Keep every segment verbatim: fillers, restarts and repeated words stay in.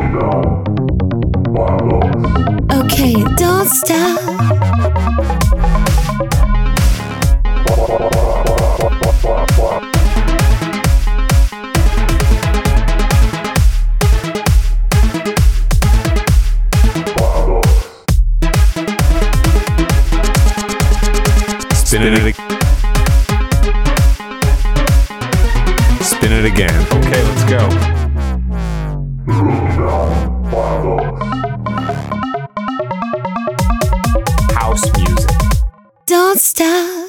Okay, don't stop. Spin it, ag- spin it again. Okay, let's go. House music. Don't stop.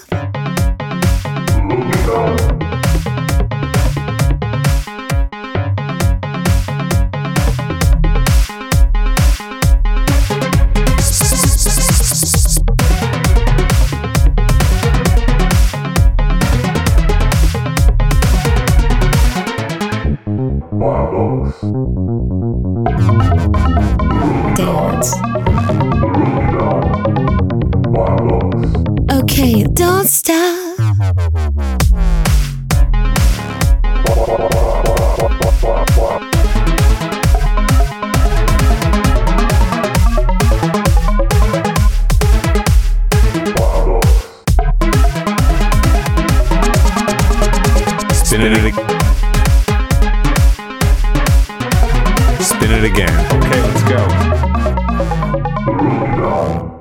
Dance. Okay, don't stop. Spin it, ag- spin it again. Okay, let's go.